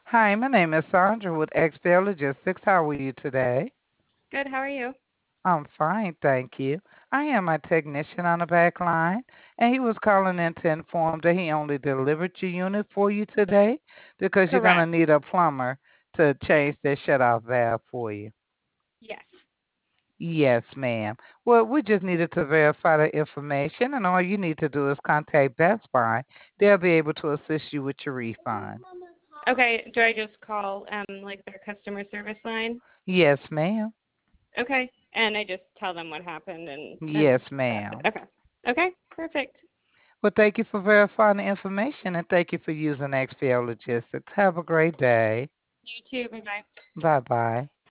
Hi, my name is Sandra with XPL Logistics. How are you today? Good. How are you? I'm fine, thank you. I am my technician on the back line, and he was calling in to inform that he only delivered your unit for you today because you're going to Correct. need a plumber to change the shutoff valve for you. Yes. Yes, ma'am. Well, we just needed to verify the information, and all you need to do is contact Best Buy. They'll be able to assist you with your refund. Okay. Do I just call like their customer service line? Yes, ma'am. Okay. And I just tell them what happened and Yes, that's it. ma'am. Okay. Okay. Perfect. Well, thank you for verifying the information and thank you for using XPL Logistics. Have a great day. You too. Bye bye. Bye bye.